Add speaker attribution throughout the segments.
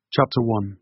Speaker 1: Chapter 1.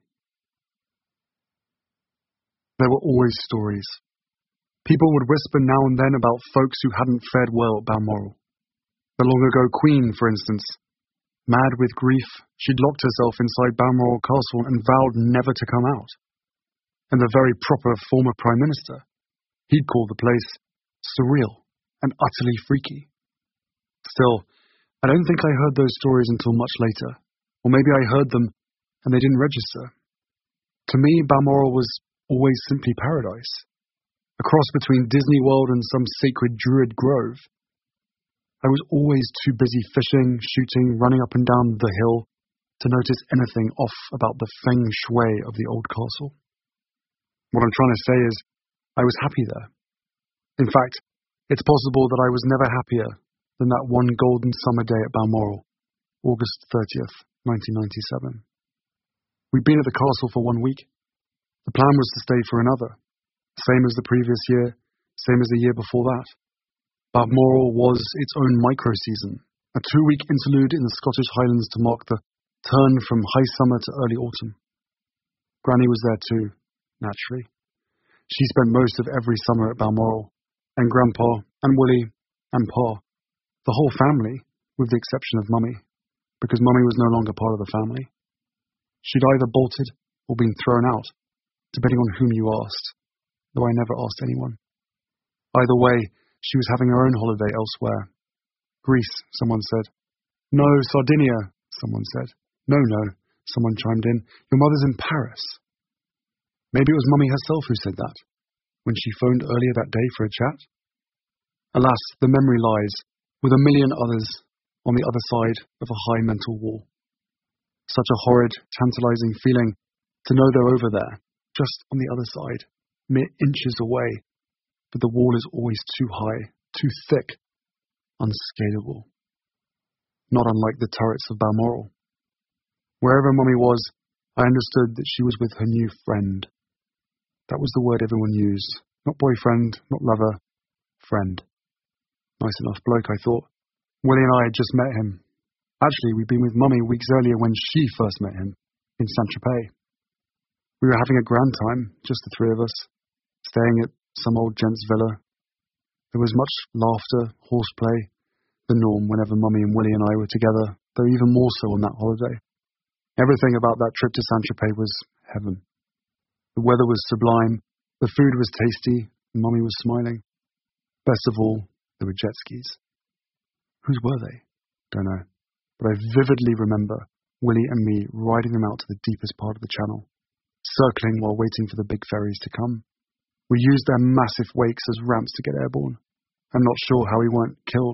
Speaker 1: There were always stories. People would whisper now and then about folks who hadn't fared well at Balmoral. The long-ago Queen, for instance. Mad with grief, she'd locked herself inside Balmoral Castle and vowed never to come out. And the very proper former Prime Minister. He'd called the place surreal and utterly freaky. Still, I don't think I heard those stories until much later. Or maybe I heard them and they didn't register. To me, Balmoral was always simply paradise. A cross between Disney World and some sacred druid grove. I was always too busy fishing, shooting, running up and down the hill to notice anything off about the feng shui of the old castle. What I'm trying to say is, I was happy there. In fact, it's possible that I was never happier than that one golden summer day at Balmoral, August 30th, 1997. We'd been at the castle for 1 week. The plan was to stay for another, same as the previous year, same as the year before that. Balmoral was its own micro-season, a 2-week interlude in the Scottish Highlands to mark the turn from high summer to early autumn. Granny was there too, naturally. She spent most of every summer at Balmoral, and Grandpa, and Willie, and Pa, the whole family, with the exception of Mummy, because Mummy was no longer part of the family. She'd either bolted or been thrown out, depending on whom you asked, though I never asked anyone. Either way, she was having her own holiday elsewhere. Greece, someone said. No, Sardinia, someone said. No, someone chimed in. Your mother's in Paris. Maybe it was Mummy herself who said that, when she phoned earlier that day for a chat. Alas, the memory lies, with a million others, on the other side of a high mental wall. Such a horrid, tantalizing feeling to know they're over there, just on the other side, mere inches away, but the wall is always too high, too thick, unscalable. Not unlike the turrets of Balmoral. Wherever Mummy was, I understood that she was with her new friend. That was the word everyone used. Not boyfriend, not lover, friend. Nice enough bloke, I thought. Willie and I had just met him. Actually, we'd been with Mummy weeks earlier when she first met him, in Saint-Tropez. We were having a grand time, just the three of us, staying at some old gent's villa. There was much laughter, horseplay, the norm whenever Mummy and Willie and I were together, though even more so on that holiday. Everything about that trip to Saint-Tropez was heaven. The weather was sublime, the food was tasty, and Mummy was smiling. Best of all, there were jet skis. Whose were they? Don't know. But I vividly remember Willie and me riding them out to the deepest part of the channel, circling while waiting for the big ferries to come. We used their massive wakes as ramps to get airborne. I'm not sure how we weren't killed.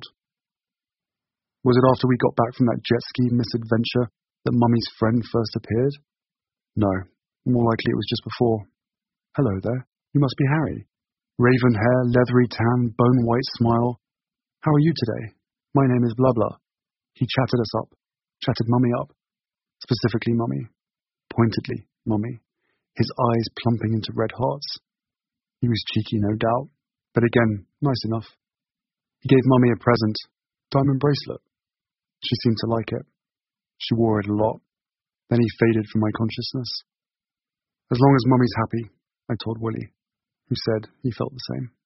Speaker 1: Was it after we got back from that jet ski misadventure that Mummy's friend first appeared? No, more likely it was just before. Hello there, you must be Harry. Raven hair, leathery tan, bone-white smile. How are you today? My name is blah blah. He chatted us up, chatted Mummy up. Specifically Mummy. Pointedly Mummy. His eyes plumping into red hearts. He was cheeky, no doubt, but again, nice enough. He gave Mummy a present, diamond bracelet. She seemed to like it. She wore it a lot. Then he faded from my consciousness. As long as Mummy's happy, I told Willie, who said he felt the same.